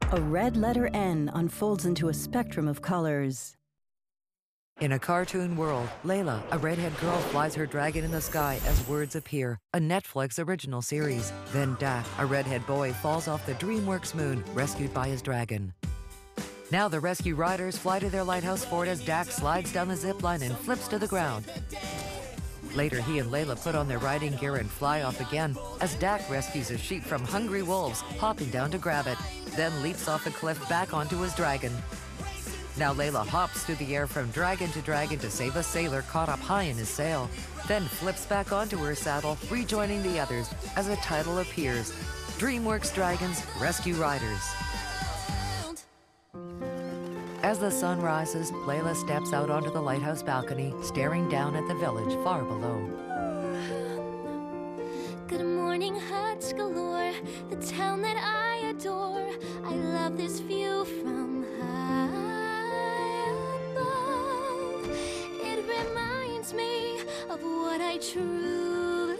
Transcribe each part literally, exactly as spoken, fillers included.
A red letter N unfolds into a spectrum of colors. In a cartoon world, Layla, a redhead girl, flies her dragon in the sky as words appear, a Netflix original series. Then Dak, a redhead boy, falls off the DreamWorks moon, rescued by his dragon. Now the rescue riders fly to their lighthouse fort as Dak slides down the zip line and flips to the ground. Later, he and Layla put on their riding gear and fly off again as Dak rescues a sheep from hungry wolves, hopping down to grab it, then leaps off a cliff back onto his dragon. Now Layla hops through the air from dragon to dragon to save a sailor caught up high in his sail, then flips back onto her saddle, rejoining the others as a title appears, DreamWorks Dragons Rescue Riders. As the sun rises, Layla steps out onto the lighthouse balcony, staring down at the village far below. Good morning, huts galore, the town that I adore. I love this view from high above. It reminds me of what I truly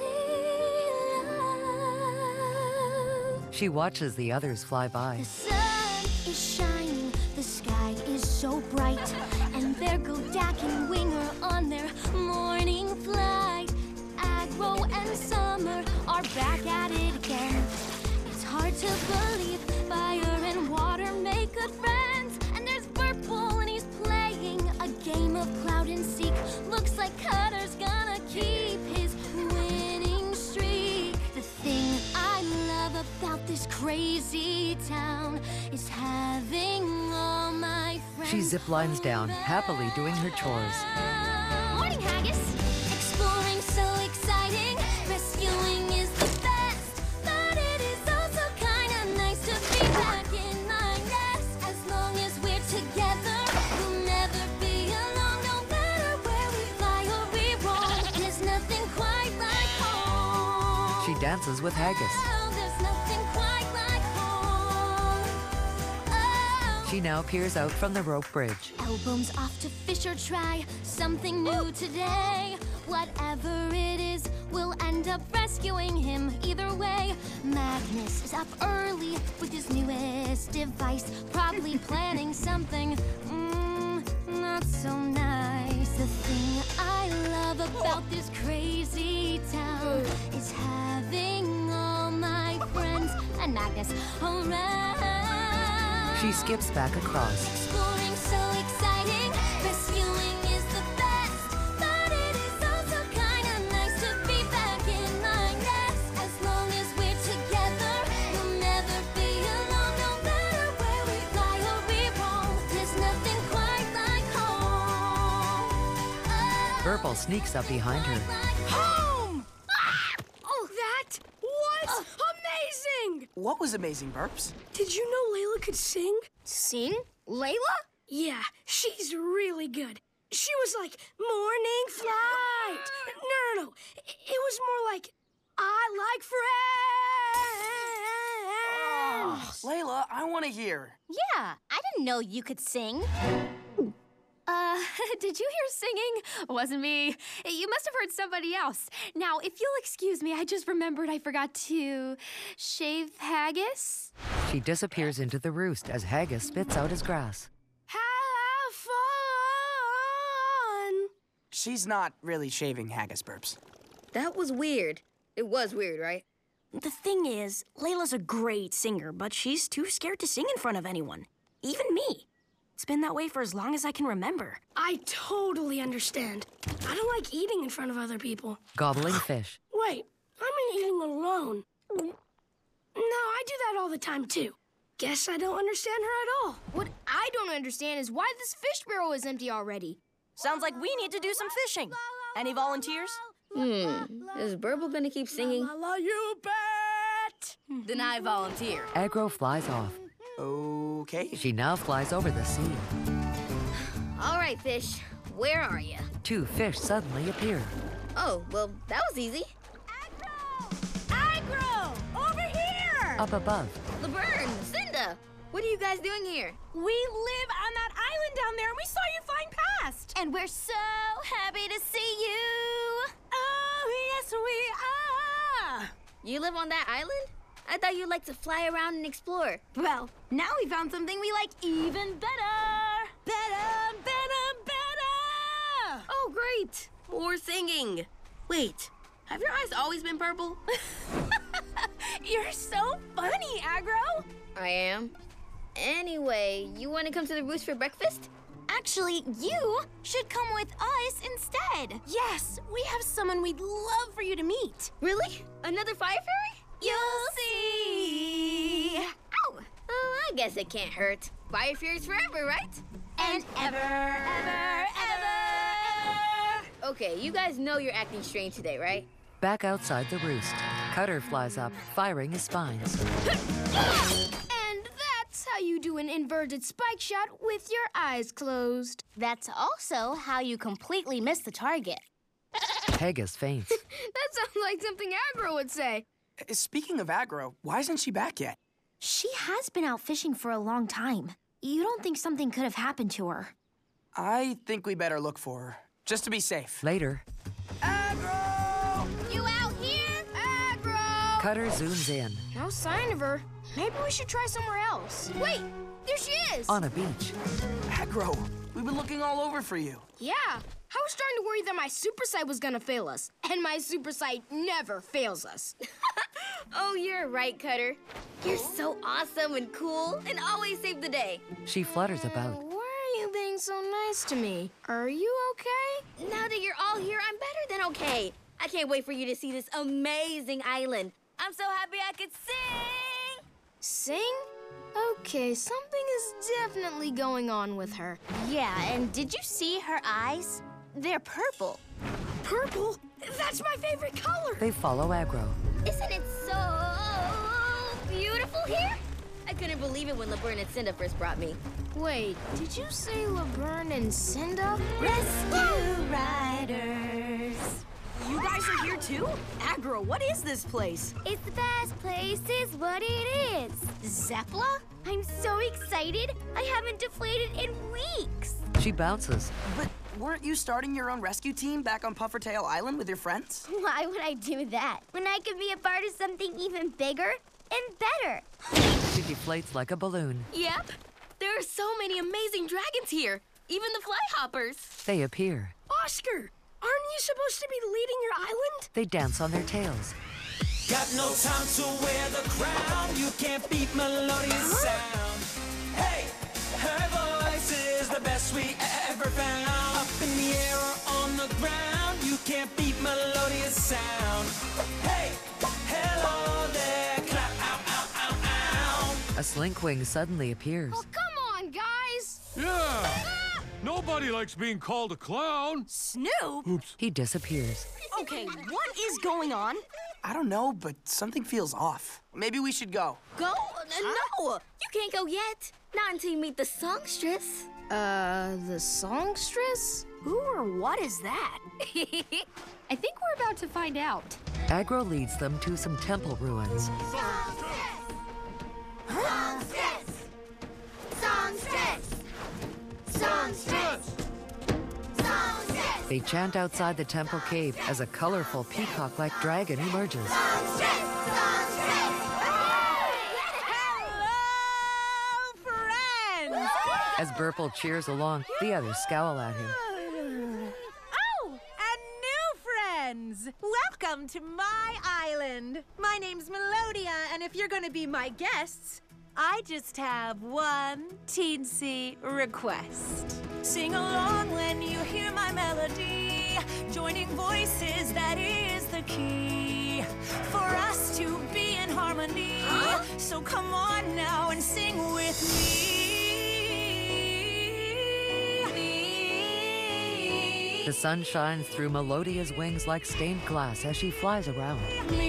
love. She watches the others fly by. The sun is shining, the sky is so bright, and there go Dak and Winger on their morning flight. Agro and Summer are back at it again. It's hard to believe fire and water make good friends. And there's Burple and he's playing a game of Cloud and Seek. Looks like Cutter's gonna keep his winning streak. The thing I love about this crazy town is having all my friends. She ziplines down, happily doing her chores. Morning, Haggis. Exploring so exciting. Rescuing is the best. But it is also kind of nice to be back in my nest. As long as we're together, we'll never be alone. No matter where we fly or we roam, there's nothing quite like home. She dances with Haggis. Oh, there's nothing quite like home. Oh. She now peers out from the rope bridge. Elbow's off to fish or try something new today. Whatever it is, we'll end up rescuing him either way. Magnus is up early with his newest device, probably planning something mm, not so nice. The thing I love about this crazy town is having all my friends and Magnus around. She skips back across. Exploring so exciting, rescuing is the best. But it is also kind of nice to be back in my nest. As long as we're together, we'll never be alone. No matter where we fly or we roam, there's nothing quite like home. Oh, Burple sneaks up behind her. Home! Ah! Oh, that was amazing! What was amazing, Burps? Did you know Layla could sing? Sing? Layla? Yeah, she's really good. She was like, morning flight. No, no, no. It, it was more like, I like friends. Oh, Layla, I want to hear. Yeah, I didn't know you could sing. Uh, did you hear singing? Wasn't me. You must have heard somebody else. Now, if you'll excuse me, I just remembered I forgot to shave Haggis. She disappears into the roost as Haggis spits out his grass. Have fun. She's not really shaving Haggis, Burps. That was weird. It was weird, right? The thing is, Layla's a great singer, but she's too scared to sing in front of anyone. Even me. It's been that way for as long as I can remember. I totally understand. I don't like eating in front of other people. Gobbling fish. Wait, I'm eating alone. No, I do that all the time, too. Guess I don't understand her at all. What I don't understand is why this fish barrel is empty already. Sounds like we need to do some fishing. Any volunteers? Hmm. Is Burple gonna keep singing? La, la, you bet! Then I volunteer. Agro flies off. Okay. She now flies over the sea. All right, fish. Where are you? Two fish suddenly appear. Oh, well, that was easy. Agro! Over here! Up above, Laverne, Cinda, what are you guys doing here? We live on that island down there, and we saw you flying past. and we're so happy to see you. Oh, yes, we are. You live on that island? I thought you'd like to fly around and explore. Well, now we found something we like even better. Better, better, better! Oh, great. More singing. Wait, have your eyes always been purple? You're so funny, Aggro. I am. Anyway, you want to come to the roost for breakfast? Actually, you should come with us instead. Yes, we have someone we'd love for you to meet. Really? Another fire fairy? You'll see. Ow! Oh, I guess it can't hurt. Fire fairies forever, right? And ever, ever, ever. Okay, you guys know you're acting strange today, right? Back outside the roost, Cutter flies up, firing his spines. And that's how you do an inverted spike shot with your eyes closed. That's also how you completely miss the target. Pegasus faints. That sounds like something Aggro would say. Uh, Speaking of Aggro, why isn't she back yet? She has been out fishing for a long time. You don't think something could have happened to her? I think we better look for her, just to be safe. Later, Aggro! You out here? Aggro! Cutter zooms in. No sign of her. Maybe we should try somewhere else. Wait, there she is. On a beach. Aggro, we've been looking all over for you. Yeah, I was starting to worry that my super sight was gonna fail us. And my super sight never fails us. Oh, you're right, Cutter. You're so awesome and cool and always save the day. She flutters about. Why are you being so nice to me? Are you okay? Now that you're all here, I'm better than okay. I can't wait for you to see this amazing island. I'm so happy I could sing! Sing? Okay, something is definitely going on with her. Yeah, and did you see her eyes? They're purple. Purple? That's my favorite color! They follow Aggro. Isn't it so beautiful here? I couldn't believe it when Laverne and Cinda first brought me. Wait, did you say Laverne and Cinda? Rescue Riders. You guys are here too? Aggro, what is this place? It's the best place, is what it is. Zeppla? I'm so excited. I haven't deflated in weeks. She bounces. But weren't you starting your own rescue team back on Puffertail Island with your friends? Why would I do that when I could be a part of something even bigger and better? She deflates like a balloon. Yep. There are so many amazing dragons here. Even the flyhoppers. They appear. Oscar, aren't you supposed to be leading your island? They dance on their tails. Got no time to wear the crown. You can't beat melodious sound. Hey, her voice is the best we ever found. Up in the air or on the ground, you can't beat melodious sound. Hey, hello there, clap, ow, ow, ow, ow. A slinkwing suddenly appears. Oh, come on, guys! Yeah! Nobody likes being called a clown. Snoop? Oops. He disappears. Okay, what is going on? I don't know, but something feels off. Maybe we should go. Go? Uh, no! You can't go yet. Not until you meet the songstress. Uh, the songstress? Who or what is that? I think we're about to find out. Aggro leads them to some temple ruins. Songstress! Songstress! Songstress! Songstress! They chant outside the temple cave as a colorful peacock-like dragon emerges. Songstress! Songstress! Hello, friends! As Burple cheers along, the others scowl at him. Oh, and new friends! Welcome to my island. My name's Melodia, and if you're gonna be my guests, I just have one teensy request. Sing along when you hear my melody. Joining voices, that is the key for us to be in harmony. Huh? So come on now and sing with me. The sun shines through Melodia's wings like stained glass as she flies around.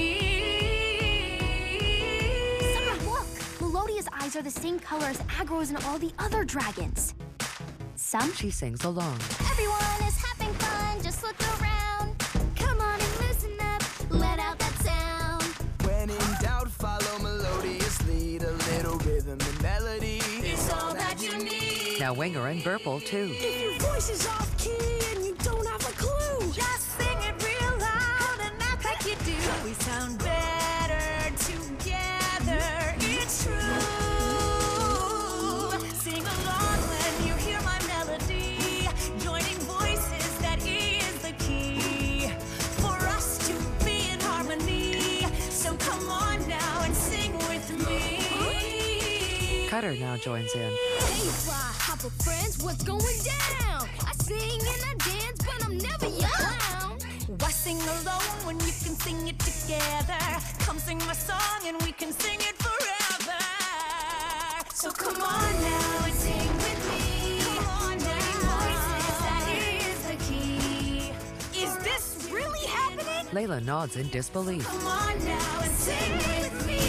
Melodia's eyes are the same color as Aggro's and all the other dragons. Some? She sings along. Everyone is having fun, just look around. Come on and loosen up, let out that sound. When in doubt, follow melodious lead. A little rhythm and melody It's all that you need. Now Winger and Burple, too. If your voice is off key and you don't have a clue, Just sing it real loud and act like you do. We sound better together. Cutter now joins in. Hey, fly hopper friends, what's going down? I sing and I dance, but I'm never your clown. Why sing alone when you can sing it together? Come sing my song and we can sing it forever. So come on now and sing with me. Come on now. Voices, that is the key. Is this really happening? Layla nods in disbelief. Come on now and sing with me.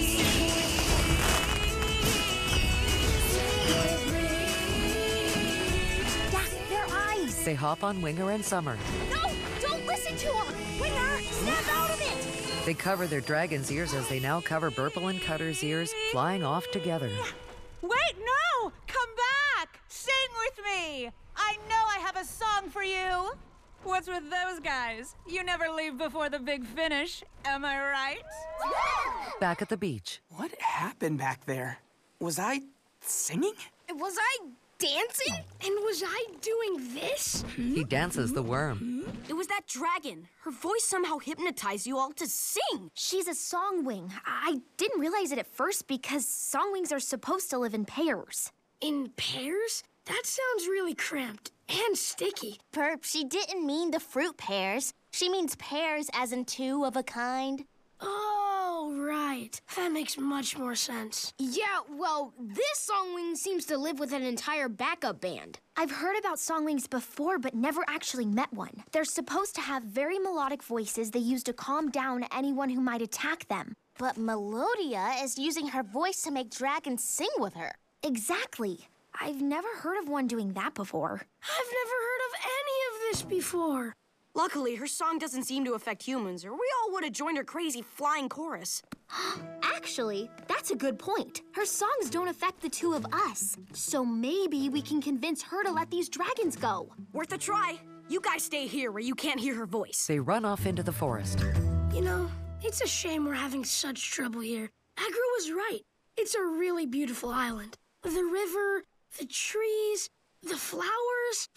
They hop on Winger and Summer. No! Don't listen to her! Winger, snap out of it! They cover their dragon's ears as they now cover Burple and Cutter's ears, flying off together. Wait, no! Come back! Sing with me! I know I have a song for you! What's with those guys? You never leave before the big finish, am I right? Back at the beach. What happened back there? Was I singing? Was I dancing? And was I doing this? He dances the worm. It was that dragon. Her voice somehow hypnotized you all to sing. She's a songwing. I didn't realize it at first because songwings are supposed to live in pairs. In pairs? That sounds really cramped and sticky. Perp, she didn't mean the fruit pears. She means pairs as in two of a kind. Oh, right. That makes much more sense. Yeah, well, this songwing seems to live with an entire backup band. I've heard about songwings before, but never actually met one. They're supposed to have very melodic voices they use to calm down anyone who might attack them. But Melodia is using her voice to make dragons sing with her. Exactly. I've never heard of one doing that before. I've never heard of any of this before. Luckily, her song doesn't seem to affect humans, or we all would have joined her crazy flying chorus. Actually, that's a good point. Her songs don't affect the two of us. So maybe we can convince her to let these dragons go. Worth a try. You guys stay here where you can't hear her voice. They run off into the forest. You know, it's a shame we're having such trouble here. Agro was right. It's a really beautiful island. The river, the trees, the flowers.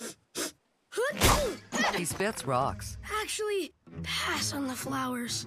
He spits rocks. Actually, pass on the flowers.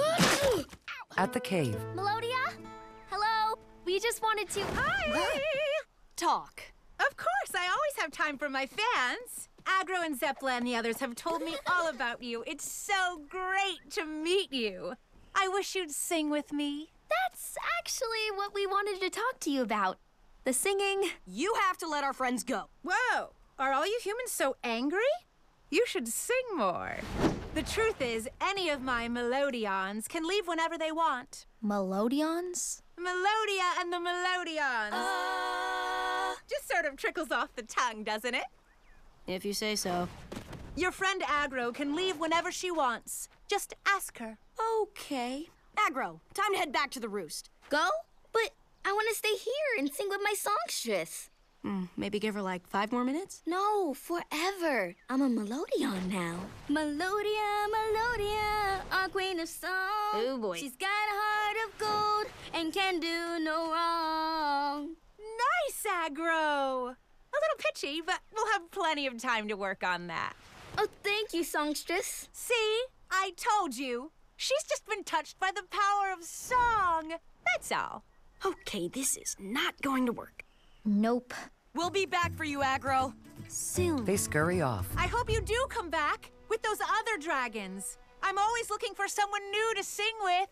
At the cave. Melodia? Hello? We just wanted to... Hi! Talk. Of course, I always have time for my fans. Agro and Zeppla and the others have told me all about you. It's so great to meet you. I wish you'd sing with me. That's actually what we wanted to talk to you about. The singing. You have to let our friends go. Whoa! Are all you humans so angry? You should sing more. The truth is, any of my Melodions can leave whenever they want. Melodions? Melodia and the Melodions. Uh... Just sort of trickles off the tongue, doesn't it? If you say so. Your friend Agro can leave whenever she wants. Just ask her. Okay. Agro, time to head back to the roost. Go? But I want to stay here and sing with my songstress. Mm, maybe give her like five more minutes? No, forever. I'm a Melodion now. Melodia, Melodia, our queen of song. Oh, boy. She's got a heart of gold and can do no wrong. Nice, Agro. A little pitchy, but we'll have plenty of time to work on that. Oh, thank you, songstress. See? I told you. She's just been touched by the power of song. That's all. Okay, this is not going to work. Nope. We'll be back for you, Agro. Soon. They scurry off. I hope you do come back with those other dragons. I'm always looking for someone new to sing with.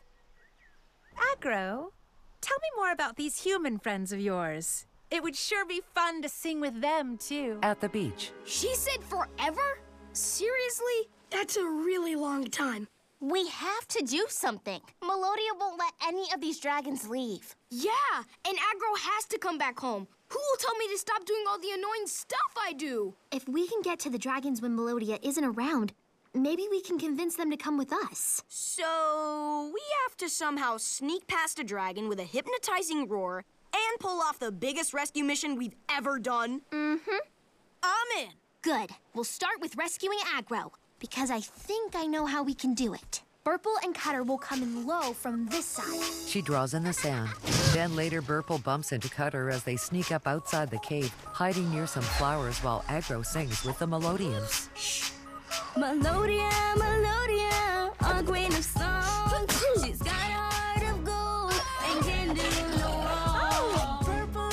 Agro, tell me more about these human friends of yours. It would sure be fun to sing with them, too. At the beach. She said forever? Seriously? That's a really long time. We have to do something. Melodia won't let any of these dragons leave. Yeah, and Agro has to come back home. Who will tell me to stop doing all the annoying stuff I do? If we can get to the dragons when Melodia isn't around, maybe we can convince them to come with us. So we have to somehow sneak past a dragon with a hypnotizing roar and pull off the biggest rescue mission we've ever done? Mm-hmm. I'm in. Good. We'll start with rescuing Agro, because I think I know how we can do it. Burple and Cutter will come in low from this side. She draws in the sand. Then later, Burple bumps into Cutter as they sneak up outside the cave, hiding near some flowers while Agro sings with the Melodians. Shh. Melodia, Melodia, our queen of song. She's got a heart of gold and can do no wrong. Oh, Burple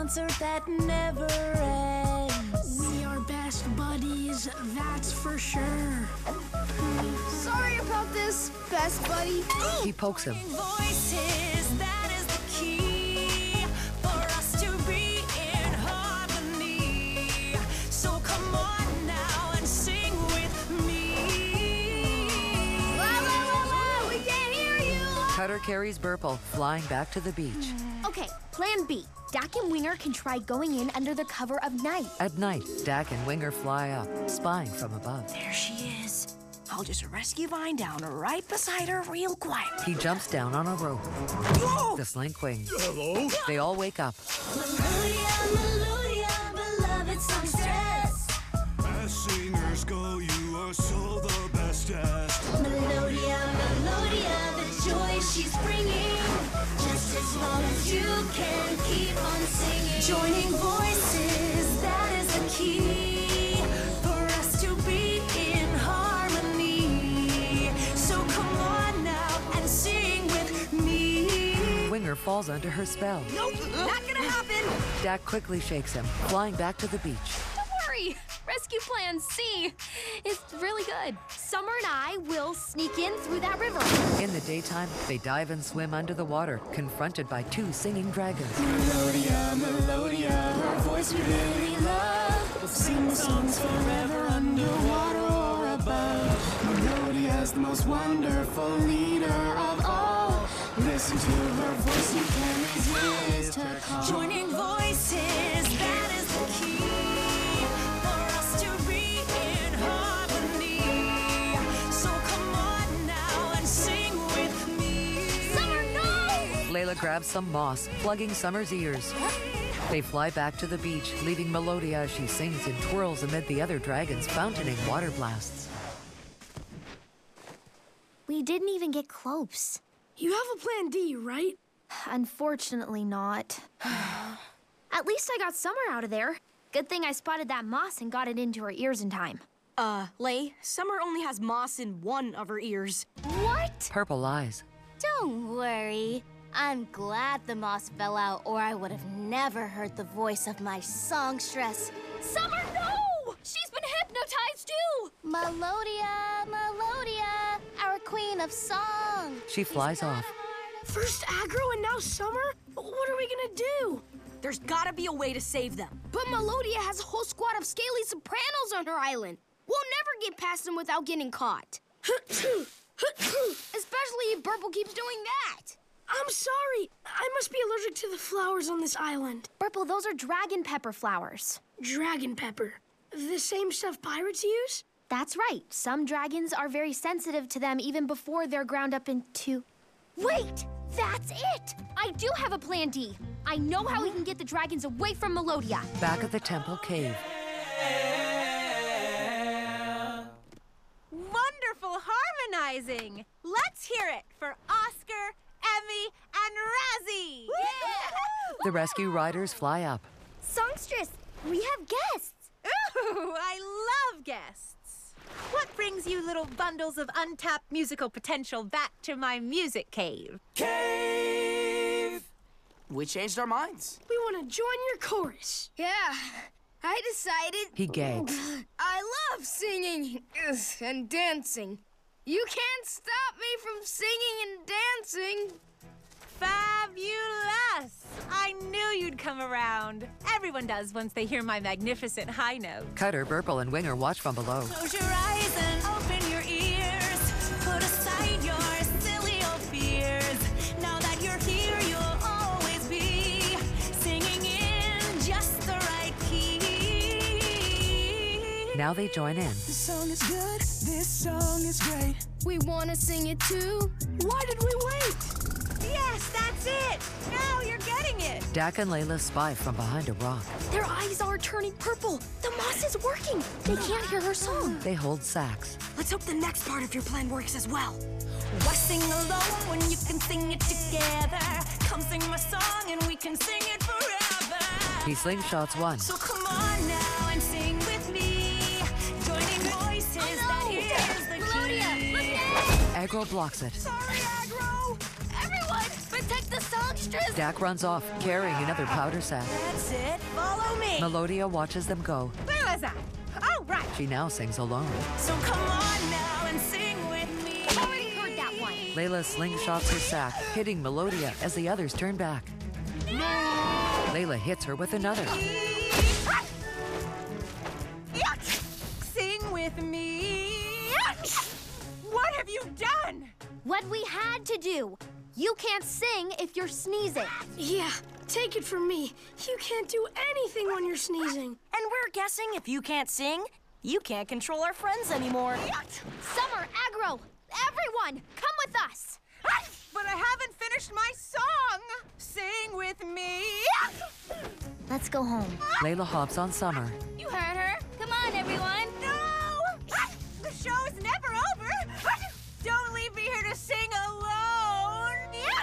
concert that never ends. We are best buddies, that's for sure. Sorry about this, best buddy. He pokes him. Voices, that is the key for us to be in harmony. So come on now and sing with me. La la la la, we can't hear you. Cutter carries Burple, flying back to the beach. Okay, plan B. Dak and Winger can try going in under the cover of night. At night, Dak and Winger fly up, spying from above. There she is. I'll just rescue Vine down right beside her real quiet. He jumps down on a rope. The slink wings. Hello? They all wake up. Melodia, Melodia, beloved songstress. As singers go, you are so the bestest. Melodia, Melodia, the joy she's bringing. Just as long as you can keep on singing. Joining voices, that is the key for us to be in harmony. So come on now and sing with me. Winger falls under her spell. Nope, not gonna happen. Dak quickly shakes him, flying back to the beach. Don't worry, Rescue Plan C is really good. Summer and I will sneak in through that river. In the daytime, they dive and swim under the water, confronted by two singing dragons. Melodia, Melodia, her voice we really love. We'll sing the songs forever underwater or above. Melodia is the most wonderful leader of all. Listen to her voice, you can't resist her call. Joining voices, that is the key for us to be in harmony. So come on now and sing with me. Summer, no! Layla grabs some moss, plugging Summer's ears. They fly back to the beach, leaving Melodia as she sings and twirls amid the other dragons fountaining water blasts. We didn't even get close. You have a plan D, right? Unfortunately not. At least I got Summer out of there. Good thing I spotted that moss and got it into her ears in time. Uh, Lay, Summer only has moss in one of her ears. What? Purple lies. Don't worry. I'm glad the moss fell out, or I would have never heard the voice of my songstress. Summer, no! She's been hypnotized too! Melodia, Melodia, our queen of song. She flies off. First Aggro and now Summer? What are we gonna do? There's gotta be a way to save them. But Melodia has a whole squad of scaly sopranos on her island. We'll never get past them without getting caught. Especially if Burple keeps doing that. I'm sorry. I must be allergic to the flowers on this island. Burple, those are dragon pepper flowers. Dragon pepper. The same stuff pirates use? That's right. Some dragons are very sensitive to them even before they're ground up into... Wait! That's it! I do have a plan D. I know how we can get the dragons away from Melodia. Back at the temple cave. Wonderful harmonizing! Let's hear it for Oscar, Emmy, and Razzie! The rescue riders fly up. Songstress, we have guests! Ooh, I love guests! What brings you little bundles of untapped musical potential back to my music cave? Cave! We changed our minds. We want to join your chorus. Yeah, I decided. He gags. I love singing ugh, and dancing. You can't stop me from singing and dancing. Fabulous! I knew you'd come around. Everyone does once they hear my magnificent high note. Cutter, Burple, and Winger watch from below. Close your eyes and open your ears. Put aside your silly old fears. Now that you're here, you'll always be singing in just the right key. Now they join in. This song is good, this song is great. We want to sing it too. Why did we wait? Yes, that's it! Now you're getting it! Dak and Layla spy from behind a rock. Their eyes are turning purple. The moss is working. They can't hear her song. They hold sacks. Let's hope the next part of your plan works as well. Why sing alone when you can sing it together? Come sing my song and we can sing it forever. He slingshots one. So come on now and sing with me. Joining voices, that is the Melodia, key. look out! Aggro blocks it. Sorry, Aggro. Everyone, protect the song songstress! Dak runs off, carrying another powder sack. That's it. Follow me. Melodia watches them go. Where was I? Oh, right. She now sings alone. So come on now and sing with me. I've already heard that one. Layla slingshots her sack, hitting Melodia as the others turn back. Layla hits her with another. Sing with me. What have you done? What we had to do. You can't sing if you're sneezing. Yeah, take it from me. You can't do anything when you're sneezing. And we're guessing if you can't sing, you can't control our friends anymore. Summer, Aggro, everyone, come with us. But I haven't finished my song. Sing with me. Let's go home. Layla hops on Summer. You heard her. Come on, everyone. No! The show's never over. Don't leave me here to sing alone.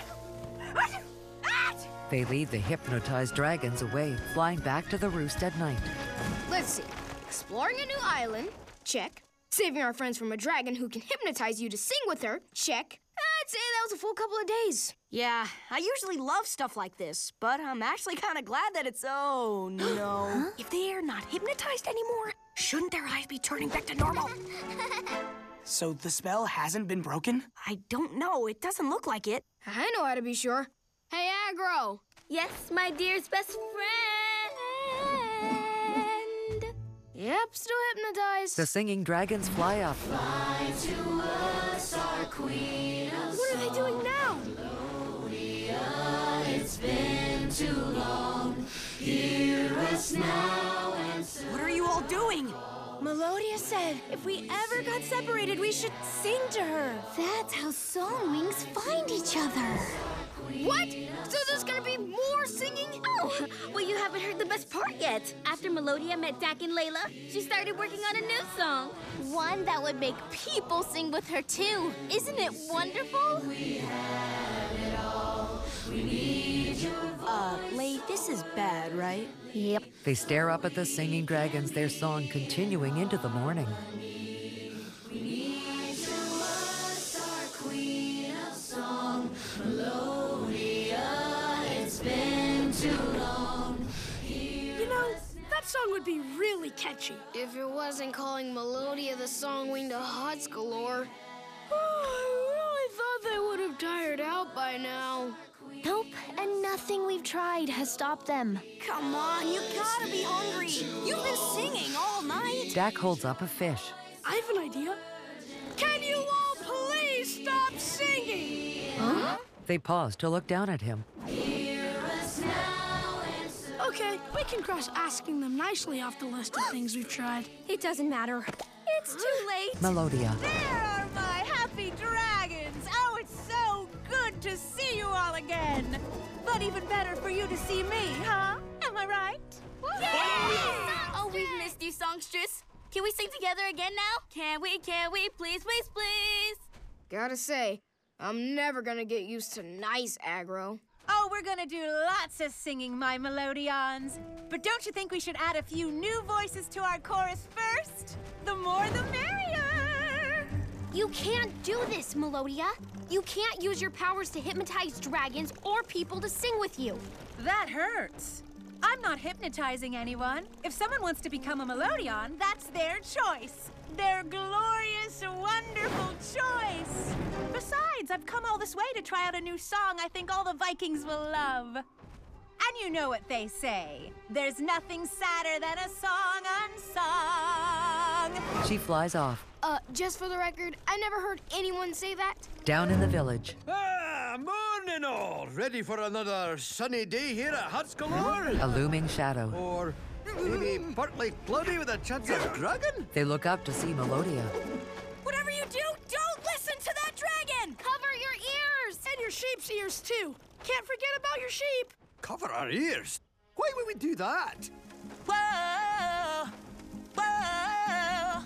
They lead the hypnotized dragons away, flying back to the roost at night. Let's see. Exploring a new island. Check. Saving our friends from a dragon who can hypnotize you to sing with her. Check. I'd say that was a full couple of days. Yeah, I usually love stuff like this, but I'm actually kind of glad that it's... Oh, no. Huh? If they are not hypnotized anymore, shouldn't their eyes be turning back to normal? So the spell hasn't been broken? I don't know. It doesn't look like it. I know how to be sure. Hey, Aggro. Yes, my dearest best friend. Yep, still hypnotized. The singing dragons fly up. Fly to us, our queen of What are they doing now? Melodia, it's been too long. Hear us now and What are you all doing? Melodia said if we ever got separated, we should sing to her. That's how song wings find each other. What? So there's gonna be more singing? Oh, well, you haven't heard the best part yet. After Melodia met Dak and Layla, she started working on a new song. One that would make people sing with her, too. Isn't it wonderful? we have it all. We need your voice. Uh, Lay, this is bad, right? Yep. They stare up at the singing dragons, their song continuing into the morning. We need to us, our queen of song. Melodia, it's been too long. You know, that song would be really catchy. If it wasn't calling Melodia the song wing to Huts galore. Oh, I really thought they would have tired out by now. Nope, and nothing we've tried has stopped them. Come on, you gotta be hungry. You've been singing all night. Dak holds up a fish. I have an idea. Can you all please stop singing? Huh? They pause to look down at him. Hear us now and Okay, we can cross asking them nicely off the list of things we've tried. It doesn't matter. It's too late. Melodia. There are my happy dragons. Oh, it's so good to see you all again. But even better for you to see me, huh? Am I right? Yeah! Oh, we've missed you, songstress. Can we sing together again now? Can we, can we, please, please, please? Gotta say, I'm never gonna get used to nice Aggro. Oh, we're gonna do lots of singing, my Melodions. But don't you think we should add a few new voices to our chorus first? The more the merrier! You can't do this, Melodia. You can't use your powers to hypnotize dragons or people to sing with you. That hurts. I'm not hypnotizing anyone. If someone wants to become a Melodion, that's their choice. Their glorious, wonderful choice. Besides, I've come all this way to try out a new song I think all the Vikings will love. And you know what they say. There's nothing sadder than a song unsung. She flies off. Uh, just for the record, I never heard anyone say that. Down in the village. Ah, morning all. Ready for another sunny day here at Huts Galore? A looming shadow. Or maybe partly cloudy with a chance of dragon? They look up to see Melodia. Whatever you do, don't listen to that dragon! Cover your ears! And your sheep's ears, too. Can't forget about your sheep. Cover our ears? Why would we do that? Whoa! Whoa!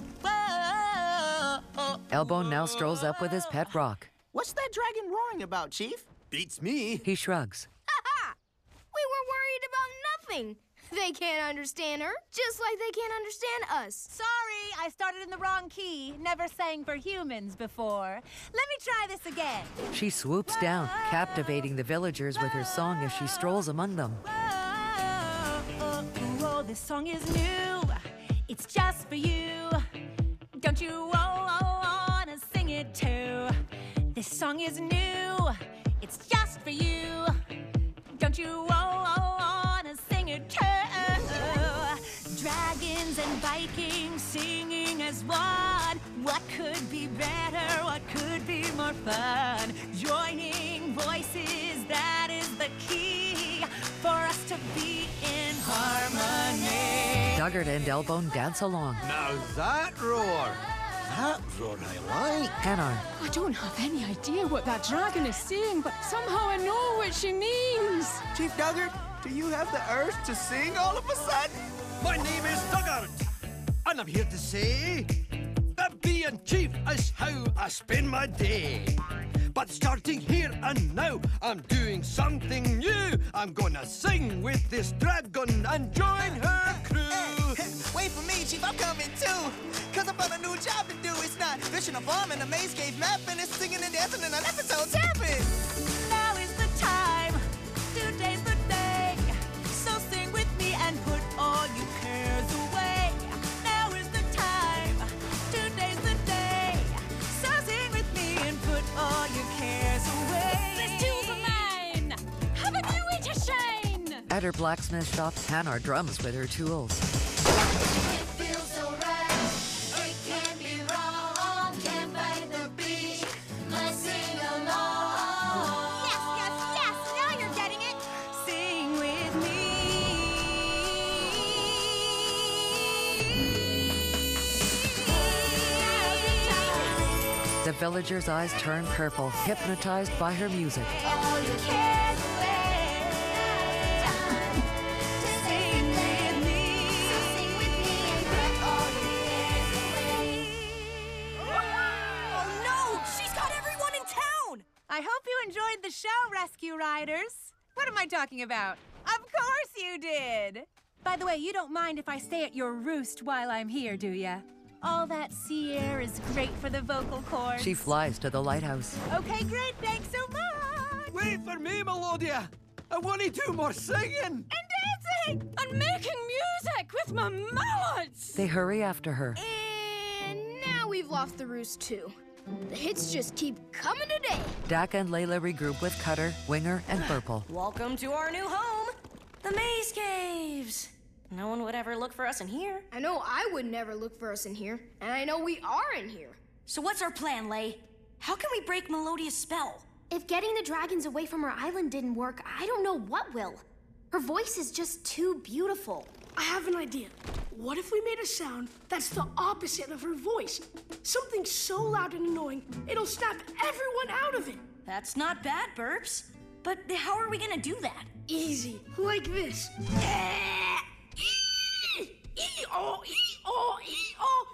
Whoa! Elbow now strolls up with his pet rock. What's that dragon roaring about, Chief? Beats me. He shrugs. Ha ha! We were worried about nothing. They can't understand her, just like they can't understand us. Sorry, I started in the wrong key. Never sang for humans before. Let me try this again. She swoops down, captivating the villagers with her song as she strolls among them. Oh, oh, oh, this song is new. It's just for you. Don't you oh, oh, wanna sing it too? This song is new. It's just for you. Don't you oh, oh, wanna sing it too? Dragons and Vikings singing as one. What could be better? What could be more fun? Joining voices, that is the key for us to be in harmony. Duggart and Elbone dance along. Now that roar! That roar I like. Hanar. I don't have any idea what that dragon is saying, but somehow I know what she means. Chief Duggart, do you have the urge to sing all of a sudden? My name is Duggart, and I'm here to say that being chief is how I spend my day. But starting here and now, I'm doing something new. I'm gonna sing with this dragon and join her crew. Hey, hey, wait for me, Chief, I'm coming too. Cause I found a new job to do. It's not fishing a farm in a maze cave mapping. It's singing and dancing and an episode tapping. Now is the time. Today's the day. So sing with me and put all your cares away. Now is the time. Today's the day. So sing with me and put all your cares away. This tools of mine. Have a new way to shine. At her blacksmith shop, Hanar drums with her tools. It feels so right. It can't be wrong. Can't fight the beat. Let's sing along. Yes, yes, yes. Now you're getting it. Sing with me. The villagers' eyes turn purple, hypnotized by her music. All your cares away. Sing with me. So sing with me and put all your cares away. Oh no! She's got everyone in town! I hope you enjoyed the show, Rescue Riders. What am I talking about? Of course you did! By the way, you don't mind if I stay at your roost while I'm here, do ya? All that sea air is great for the vocal cords. She flies to the lighthouse. Okay, great. Thanks so much. Wait for me, Melodia. I want to do more singing. And dancing! And making music with my mallets! They hurry after her. And now we've lost the roost too. The hits just keep coming today. Dak and Layla regroup with Cutter, Winger, and Burple. Welcome to our new home, the Maze Caves. No one would ever look for us in here. I know I would never look for us in here, and I know we are in here. So what's our plan, Lay? How can we break Melodia's spell? If getting the dragons away from her island didn't work, I don't know what will. Her voice is just too beautiful. I have an idea. What if we made a sound that's the opposite of her voice? Something so loud and annoying, it'll snap everyone out of it. That's not bad, Burps. But how are we gonna do that? Easy, like this. E-oh, E-oh, E-oh,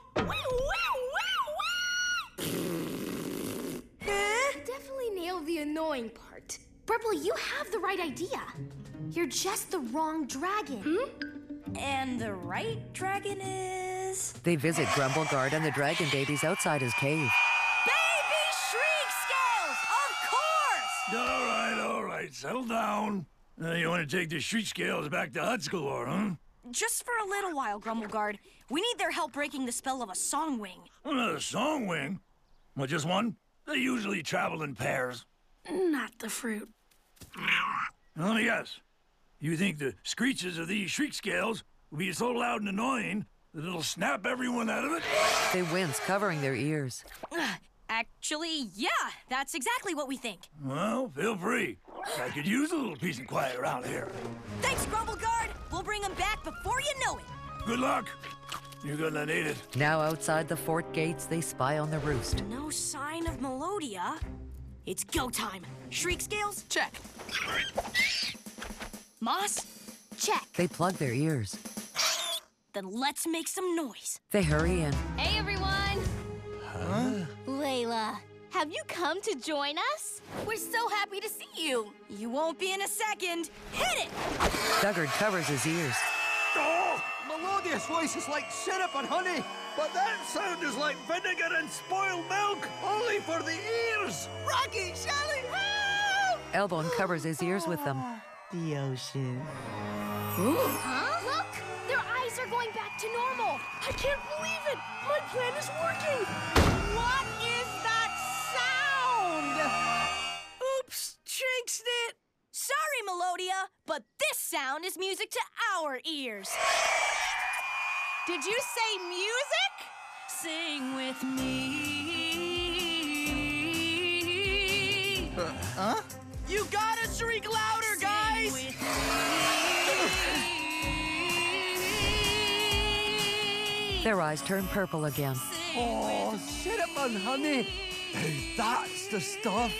Definitely nailed the annoying part. Purple, you have the right idea. You're just the wrong dragon. Hmm? And the right dragon is... They visit Grumbleguard and the dragon babies outside his cave. Baby Shriek Scales! Of course! All right, all right, settle down. Uh, you want to take the Shriek Scales back to Hudscalor, huh? Just for a little while, Grumbleguard. We need their help breaking the spell of a Songwing. Well, a Songwing? Well, just one? They usually travel in pairs. Not the fruit. Let me guess. You think the screeches of these Shriek Scales will be so loud and annoying that it'll snap everyone out of it? They wince, covering their ears. Actually, yeah, that's exactly what we think. Well, feel free. I could use a little peace and quiet around here. Thanks, Grumbleguard. We'll bring them back before you know it. Good luck. You're gonna need it. Now outside the fort gates, they spy on the roost. No sign of Melodia. It's go time. Shriek Scales? Check. Moss? Check. They plug their ears. Then let's make some noise. They hurry in. Hey, everyone. Huh? Layla, have you come to join us? We're so happy to see you. You won't be in a second. Hit it! Duggard covers his ears. Oh, Melodia's voice is like syrup and honey, but that sound is like vinegar and spoiled milk, only for the ears. Rocky, Shelly, help! Elbone covers his ears with them. The ocean. Huh? Look! Their eyes are going back to normal. I can't believe it! My plan is working! What is that sound? Oops, jinxed it! Sorry, Melodia, but this sound is music to our ears. Did you say music? Sing with me. Uh, huh? You gotta shriek louder, guys! Sing with Their eyes turn purple again. Oh, syrup and honey. Hey, that's the stuff.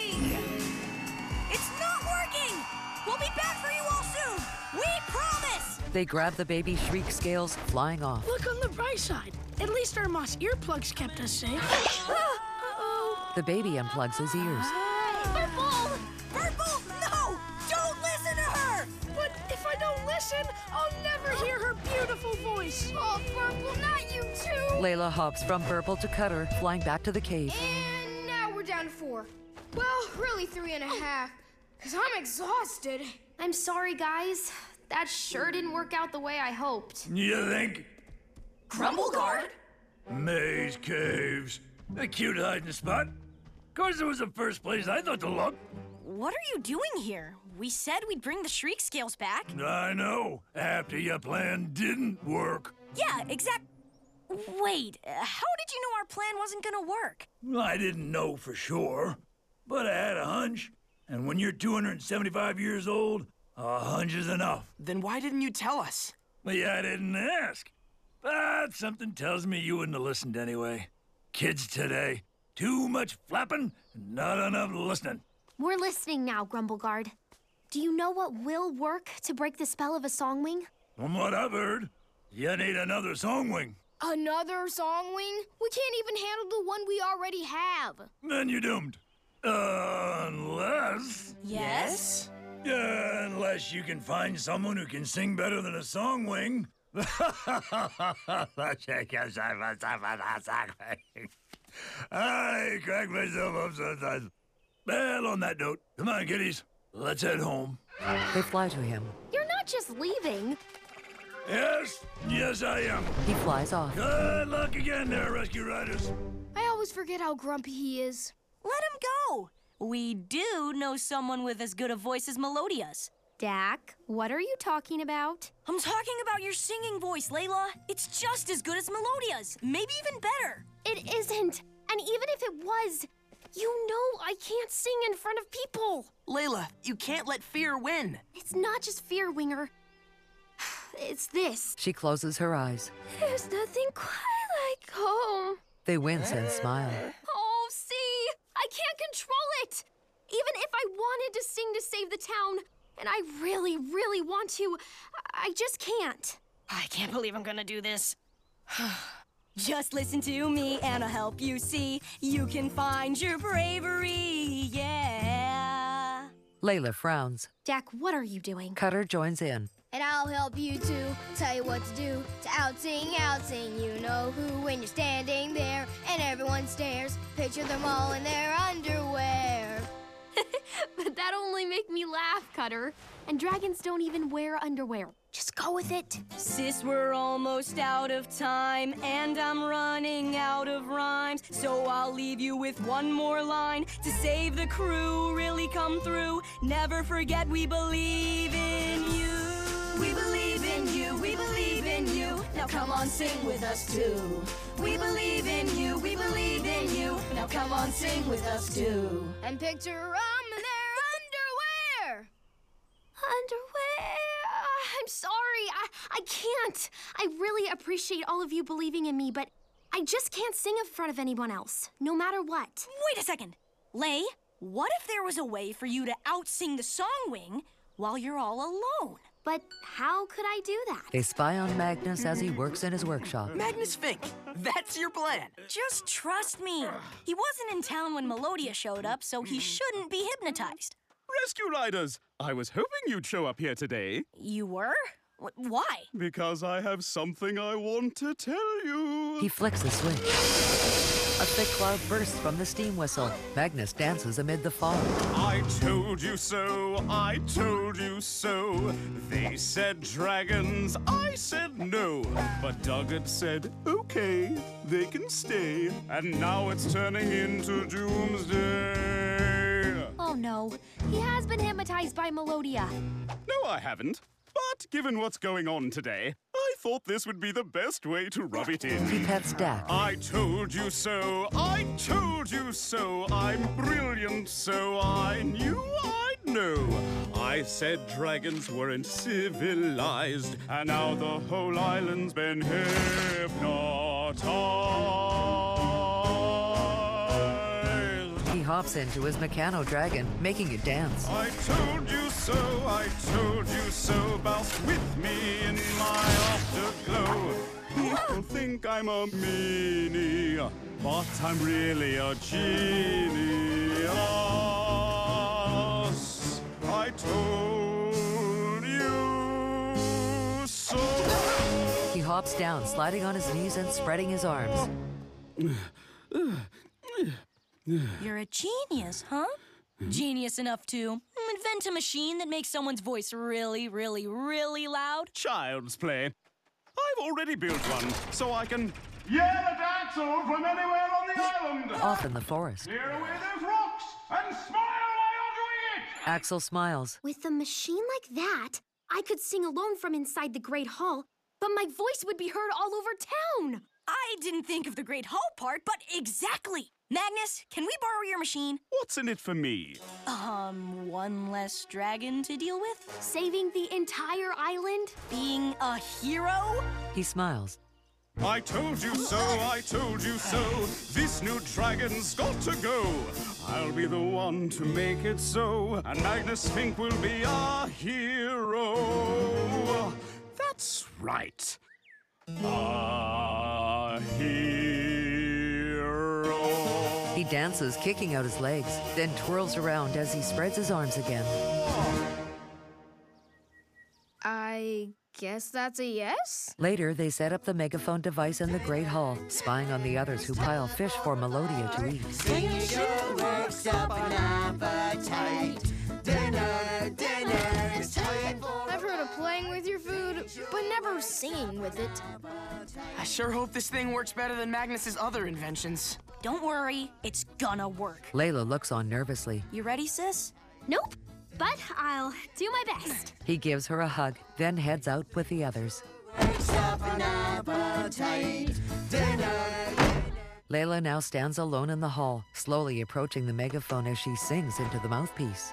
It's not working! We'll be back for you all soon! We promise! They grab the baby shriek scales, flying off. Look on the bright side. At least our moss earplugs kept us safe. Uh-oh. The baby unplugs his ears. Purple! Purple, no! Don't listen to her! But if I don't listen, I'll never hear her beautiful voice. Oh, Purple, not you too! Layla hops from Purple to Cutter, flying back to the cave. And now we're down to four. Well, really three and a half. Because I'm exhausted. I'm sorry, guys. That sure didn't work out the way I hoped. You think? Grumbleguard? Maze caves. A cute hiding spot. Of course, it was the first place I thought to look. What are you doing here? We said we'd bring the shriek scales back. I know. After your plan didn't work. Yeah, exact. Wait, uh, how did you know our plan wasn't gonna work? I didn't know for sure, but I had a hunch. And when you're two hundred seventy-five years old, a hunch is enough. Then why didn't you tell us? Yeah, I didn't ask. But something tells me you wouldn't have listened anyway. Kids today, too much flapping, not enough listening. We're listening now, Grumbleguard. Do you know what will work to break the spell of a Songwing? From what I've heard, you need another Songwing. Another Songwing? We can't even handle the one we already have. Then you're doomed. Uh, unless... Yes? Yeah, unless you can find someone who can sing better than a Songwing. I crack myself up sometimes. Well, on that note, come on, kiddies. Let's head home. They fly to him. You're not just leaving. Yes, yes, I am. He flies off. Good luck again there, Rescue Riders. I always forget how grumpy he is. Let him go. We do know someone with as good a voice as Melodia's. Dak, what are you talking about? I'm talking about your singing voice, Layla. It's just as good as Melodia's, maybe even better. It isn't. And even if it was, you know I can't sing in front of people. Layla, you can't let fear win. It's not just fear, Winger. It's this. She closes her eyes. There's nothing quite like home. They wince and smile. Oh, see? I can't control it. Even if I wanted to sing to save the town, and I really, really want to, I just can't. I can't believe I'm gonna do this. Just listen to me and I'll help you see. You can find your bravery, yeah. Layla frowns. Dak, what are you doing? Cutter joins in. And I'll help you too, tell you what to do. To out-sing, out-sing, you know who. When you're standing there and everyone stares, picture them all in their underwear. But that only make me laugh, Cutter. And dragons don't even wear underwear. Just go with it. Sis, we're almost out of time, and I'm running out of rhymes. So I'll leave you with one more line. To save the crew, really come through. Never forget we believe in you. We believe in you, we believe in you. Now come on, sing with us too. We believe in you, we believe in you. Now come on, sing with us too. And picture them in their underwear. Underwear? I'm sorry. I, I can't. I really appreciate all of you believing in me, but I just can't sing in front of anyone else, no matter what. Wait a second. Lay, what if there was a way for you to out-sing the Songwing while you're all alone? But how could I do that? They spy on Magnus as he works in his workshop. Magnus Fink, that's your plan. Just trust me. He wasn't in town when Melodia showed up, so he shouldn't be hypnotized. Rescue Riders! I was hoping you'd show up here today. You were? Wh- Why? Because I have something I want to tell you. He flicks the switch. A thick cloud bursts from the steam whistle. Magnus dances amid the fog. I told you so, I told you so. They said dragons, I said no. But Duggett said, okay, they can stay. And now it's turning into doomsday. Oh no, he has been hypnotized by Melodia. No, I haven't. But given what's going on today, I thought this would be the best way to rub it in. He pets Dak. I told you so, I told you so. I'm brilliant, so I knew I'd know. I said dragons weren't civilized, and now the whole island's been hypnotized. He hops into his Meccano dragon, making it dance. I told you so, I told you so. Bounce with me in my afterglow. People think I'm a meanie, but I'm really a genius. I told you so. He hops down, sliding on his knees and spreading his arms. You're a genius, huh? Genius enough to invent a machine that makes someone's voice really, really, really loud? Child's play. I've already built one, so I can yell at Axel from anywhere on the island. Off in the forest, Clear away those rocks and smile while you're doing it. Axel smiles. With a machine like that, I could sing alone from inside the Great Hall, but my voice would be heard all over town. I didn't think of the Great Hall part, but exactly. Magnus, can we borrow your machine? What's in it for me? Um, one less dragon to deal with? Saving the entire island? Being a hero? He smiles. I told you so, I told you so. This new dragon's got to go. I'll be the one to make it so, and Magnus Fink will be our hero. That's right. Our hero. He dances, kicking out his legs, then twirls around as he spreads his arms again. I guess that's a yes? Later, they set up the megaphone device in the Great Hall, spying on the others who pile fish for Melodia to eat. Singing sure works up an appetite. Dinner, dinner is time for... I've heard of playing with your food, but never singing with it. I sure hope this thing works better than Magnus's other inventions. Don't worry, it's gonna work. Layla looks on nervously. You ready, sis? Nope, but I'll do my best. He gives her a hug, then heads out with the others. Works up an appetite. Dinner. Layla now stands alone in the hall, slowly approaching the megaphone as she sings into the mouthpiece.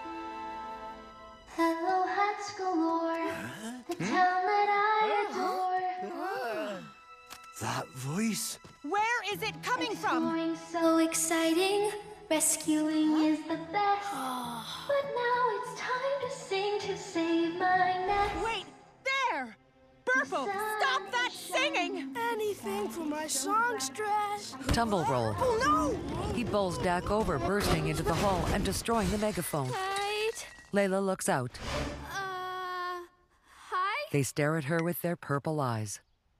Hello, hats galore, the town that I adore. That voice. Where is it coming from? Exploring so exciting, rescuing is the best. But now it's time to sing to save my nest. Wait, there! Burple, stop that singing! Anything for my songstress. Tumble roll. Oh no! He bowls Dak over, bursting into the hall and destroying the megaphone. Right. Layla looks out. Uh, hi? They stare at her with their purple eyes.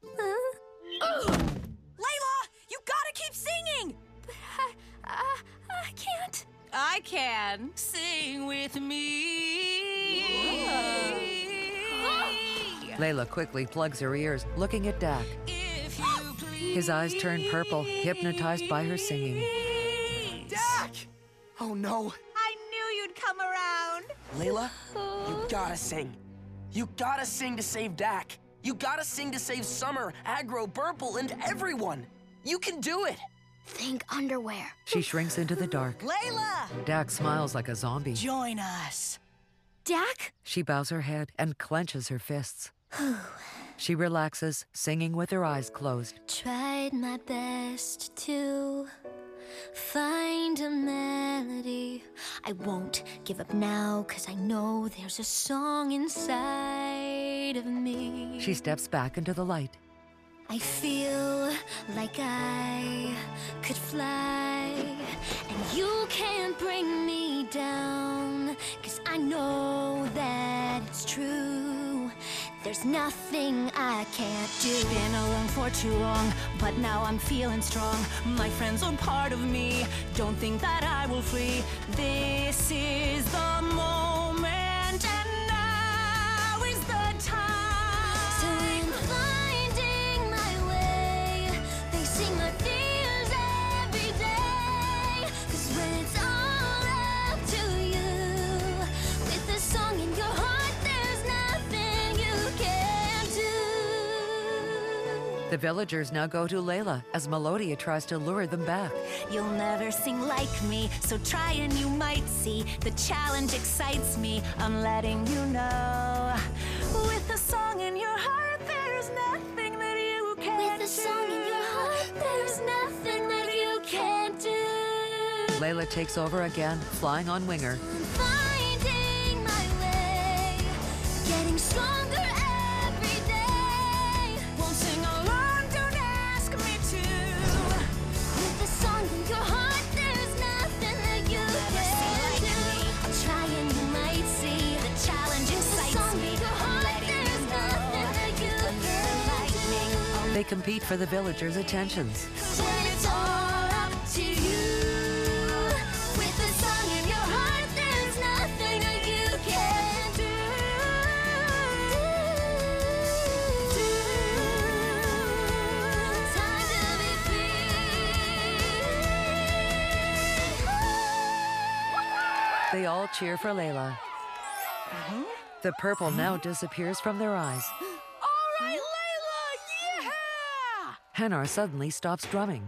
Layla, you gotta keep singing! I, uh, I can't. I can. Sing with me. Layla quickly plugs her ears, looking at Dak. If you please. His eyes turn purple, hypnotized by her singing. Dak! Oh no. I knew you'd come around. Layla, you gotta sing. You gotta sing to save Dak. You gotta sing to save Summer, Agro, Burple, and everyone. You can do it. Think underwear. She shrinks into the dark. Layla! Dak smiles like a zombie. Join us. Dak? She bows her head and clenches her fists. She relaxes, singing with her eyes closed. Tried my best to find a melody. I won't give up now, 'cause I know there's a song inside of me. She steps back into the light. I feel like I could fly, and you can't bring me down, 'cause I know that it's true, There's nothing I can't do. Been alone for too long, but now I'm feeling strong. My friends are part of me. Don't think that I will flee. This is the moment, and now is the time. So in finding my way, facing my fears every day. 'Cause when it's all up to you, with a song in your heart, there's nothing you can't do. The villagers now go to Layla as Melodia tries to lure them back. You'll never sing like me, so try and you might see. The challenge excites me, I'm letting you know. With a song in your heart, there's nothing that you can't do. With a song in your heart, there's nothing that you can't do. Layla takes over again, flying on Winger. Finding my way, getting stronger every day. Won't sing along, don't ask me to. With a song in your heart, there's nothing that you can't do. Try and you might see. The challenge excites me, I'm letting you know. They compete for the villagers' attentions. When it's all up to you, with a song in your heart, there's nothing that you can't do. Do. Time to be free. They all cheer for Layla. The purple now disappears from their eyes. All right, Layla, yeah! Hanar suddenly stops drumming.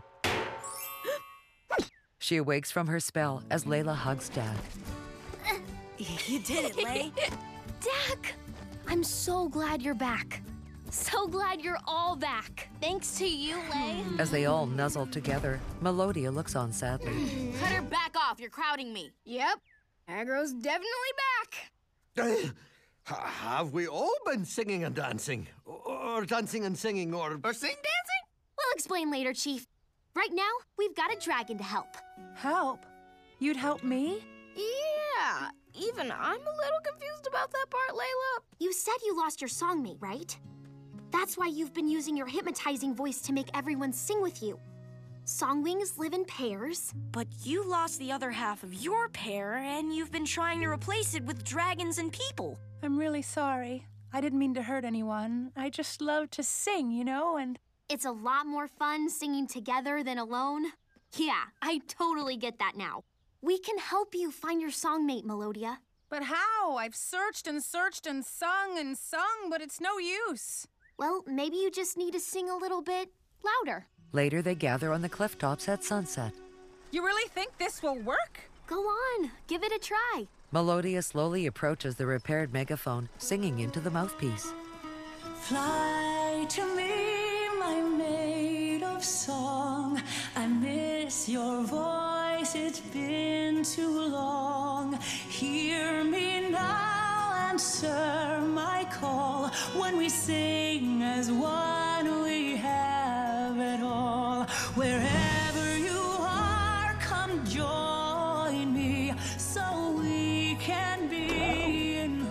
She awakes from her spell as Layla hugs Dad. You did it, Lay. Dak! I'm so glad you're back. So glad you're all back. Thanks to you, Lay. As they all nuzzle together, Melodia looks on sadly. Cut her back off, you're crowding me. Yep, Aggro's definitely back. Uh, ha- have we all been singing and dancing? Or dancing and singing, or... Or sing dancing? We'll explain later, Chief. Right now, we've got a dragon to help. Help? You'd help me? Yeah, even I'm a little confused about that part, Layla. You said you lost your songmate, right? That's why you've been using your hypnotizing voice to make everyone sing with you. Songwings live in pairs. But you lost the other half of your pair, and you've been trying to replace it with dragons and people. I'm really sorry. I didn't mean to hurt anyone. I just love to sing, you know, and... It's a lot more fun singing together than alone. Yeah, I totally get that now. We can help you find your songmate, Melodia. But how? I've searched and searched and sung and sung, but it's no use. Well, maybe you just need to sing a little bit louder. Later, they gather on the cliff tops at sunset. You really think this will work? Go on, give it a try. Melodia slowly approaches the repaired megaphone, singing into the mouthpiece. Fly to me, my maid of song. I miss your voice, it's been too long. Hear me now, answer my call. When we sing as one, we have it all. Wherever you are, come join me, so we can be in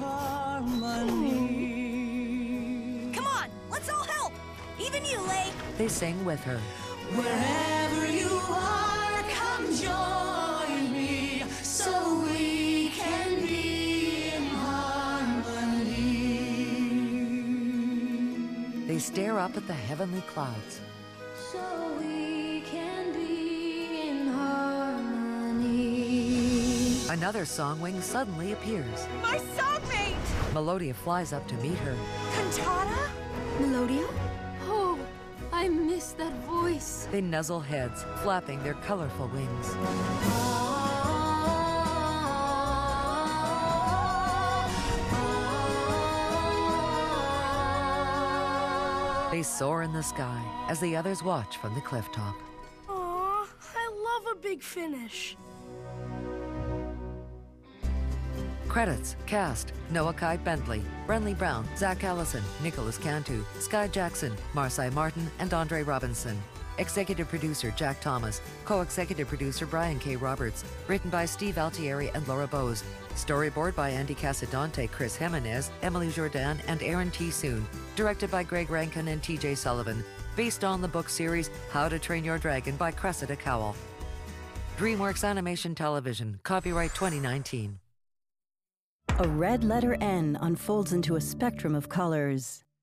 harmony. Come on, let's all help. Even you, Lay. They sing with her. Wherever you are, come join me, so we can be in harmony. They stare up at the heavenly clouds. So we can be in harmony. Another songwing suddenly appears. My songmate! Melodia flies up to meet her. Cantata? Melodia? Oh, I miss that voice. They nuzzle heads, flapping their colorful wings. They soar in the sky as the others watch from the cliff top. Aw, I love a big finish. Credits, cast, Noah Kai Bentley, Brenly Brown, Zach Allison, Nicholas Cantu, Sky Jackson, Marcy Martin, and Andre Robinson. Executive producer Jack Thomas. Co-executive producer Brian K. Roberts. Written by Steve Altieri and Laura Bose. Storyboard by Andy Casadante, Chris Jimenez, Emily Jourdan, and Aaron T. Soon. Directed by Greg Rankin and T J Sullivan. Based on the book series How to Train Your Dragon by Cressida Cowell. DreamWorks Animation Television. Copyright twenty nineteen. A red letter N unfolds into a spectrum of colors.